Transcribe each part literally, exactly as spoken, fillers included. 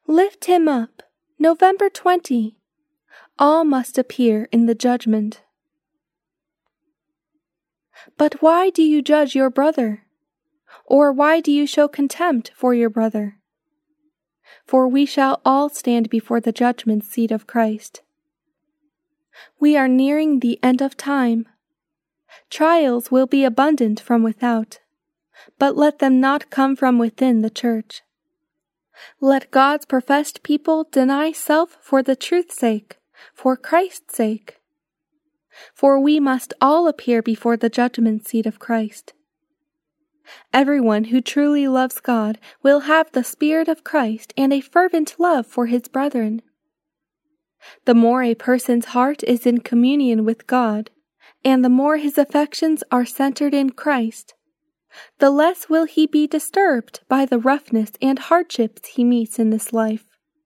Lift him up. November twentieth. All must appear in the judgment. But why do you judge your brother? Or why do you show contempt for your brother? For we shall all stand before the judgment seat of Christ. We are nearing the end of time. Trials will be abundant from without, but let them not come from within the church. Let God's professed people deny self for the truth's sake, for Christ's sake. For we must all appear before the judgment seat of Christ. Everyone who truly loves God will have the Spirit of Christ and a fervent love for his brethren. The more a person's heart is in communion with God, and the more his affections are centered in Christ, the less will he be disturbed by the roughness and hardships he meets in this life.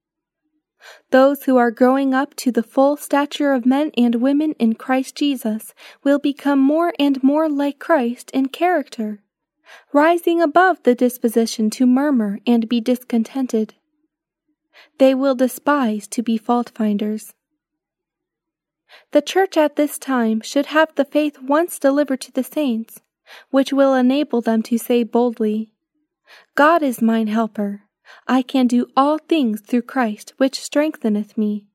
Those who are growing up to the full stature of men and women in Christ Jesus will become more and more like Christ in character, rising above the disposition to murmur and be discontented. They will despise to be fault-finders. The church at this time should have the faith once delivered to the saints, which will enable them to say boldly, God is mine helper. I can do all things through Christ which strengtheneth me.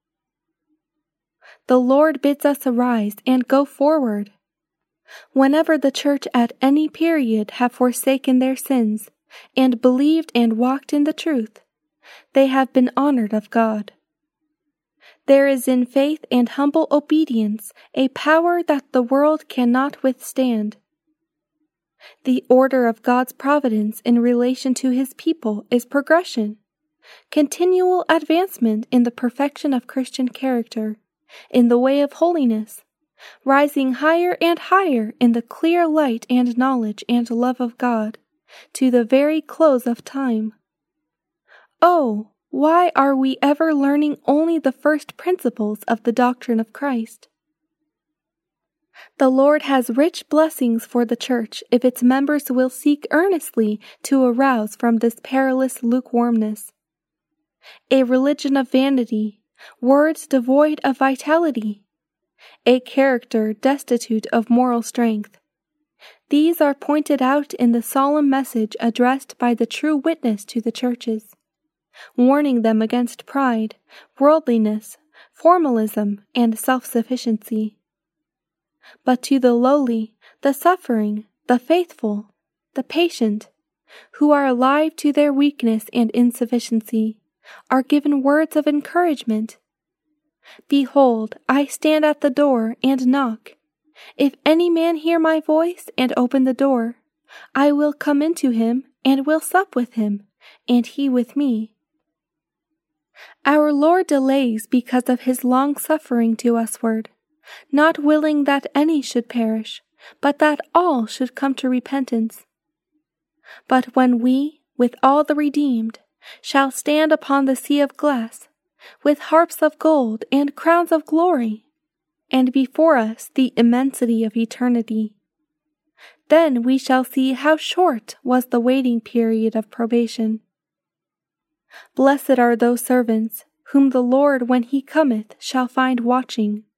The Lord bids us arise and go forward. Whenever the church at any period have forsaken their sins, and believed and walked in the truth, they have been honored of God. There is in faith and humble obedience a power that the world cannot withstand. The order of God's providence in relation to his people is progression, continual advancement in the perfection of Christian character, in the way of holiness, rising higher and higher in the clear light and knowledge and love of God, to the very close of time. Oh, why are we ever learning only the first principles of the doctrine of Christ? The Lord has rich blessings for the church if its members will seek earnestly to arouse from this perilous lukewarmness. A religion of vanity, words devoid of vitality, a character destitute of moral strength. These are pointed out in the solemn message addressed by the true witness to the churches, warning them against pride, worldliness, formalism, and self-sufficiency. But to the lowly, the suffering, the faithful, the patient, who are alive to their weakness and insufficiency, are given words of encouragement. Behold, I stand at the door and knock. If any man hear my voice and open the door, I will come into him and will sup with him, and he with me. Our Lord delays because of his long-suffering to usward, not willing that any should perish, but that all should come to repentance. But when we, with all the redeemed, shall stand upon the sea of glass, with harps of gold and crowns of glory, and before us the immensity of eternity, then we shall see how short was the waiting period of probation. Blessed are those servants, whom the Lord when he cometh shall find watching.